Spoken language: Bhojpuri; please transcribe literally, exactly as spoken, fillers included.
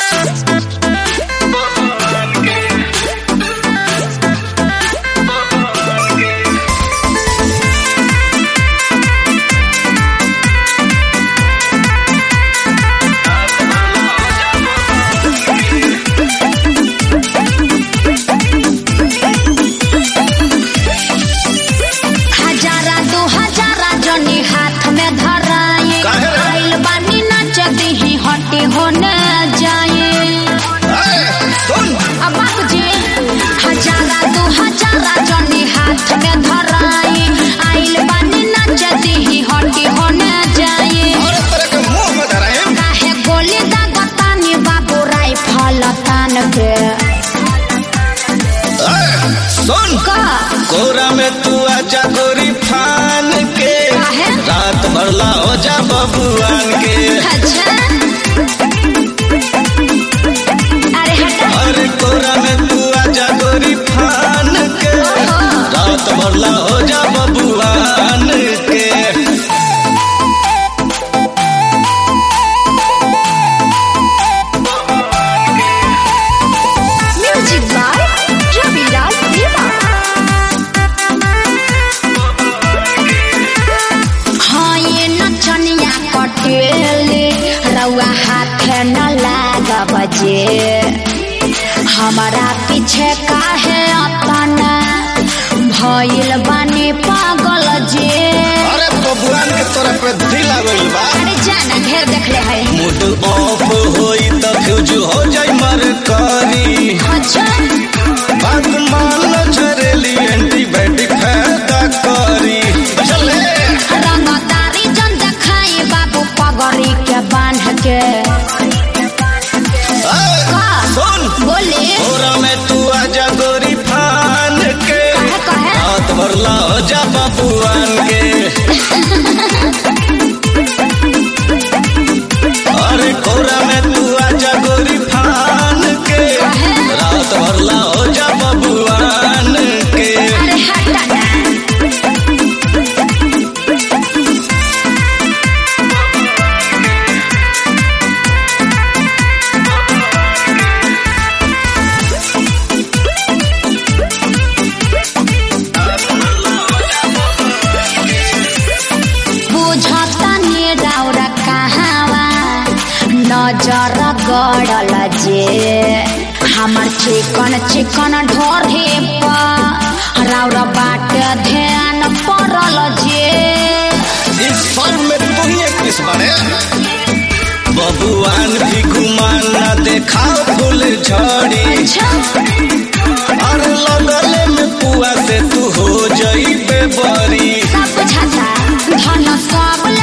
कोरा में तू आजा गोरी फान के रात भरला हो जा बबुआन के। अच्छा अरे हटा अरे कोरा में तू आजा गोरी फान के रात भरला हो जा बबुआन के। म्यूजिक बाय रविराज देवा। हाँ ये नचनिया कटेले रउआ हाथ न लागा बजे हमारा पीछे काहे अतना भइल बानी पागल जे। अरे बबुआन के तोरा पे ढीला गइल बा। अरे जाना ढेर देखले है मूड ऑफ होई त फ्यूज हो जाई मर करी। अच्छा बात मान झरेली एंटीबायोटिक फायदा करी। चले रंगदारी जन देखाई बाबू पगड़ी के बांध के। सुन बोले कोरा में तू आजा गोरी फान के कहे कहे रात भरला हो जा बबुआन के। अरे कोरा में तू आजा गोरी फान के रात भरला हो जा बबुआन के। अरे हटा ना बुझता ने रौरा कहावा नजर गड़ल जे हमर चिकन चिकन ढोरे पर रौरा बाट ध्यान पड़ल जे। इस फल में तू ही एक किस बने बबुआन भी गुमान ना देखाओ फूल झड़ी। और लगले में पुआ से तू हो जाई बेबरी। सब छाता धन सब